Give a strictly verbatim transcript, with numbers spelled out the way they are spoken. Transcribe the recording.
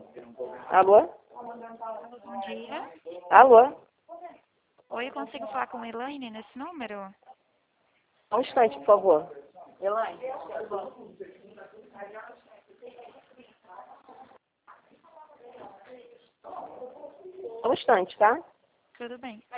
Alô? Alô, bom dia. Alô? Oi, eu consigo falar com a Elaine nesse número? Um instante, por favor. Elaine. Um instante, tá? Tudo bem.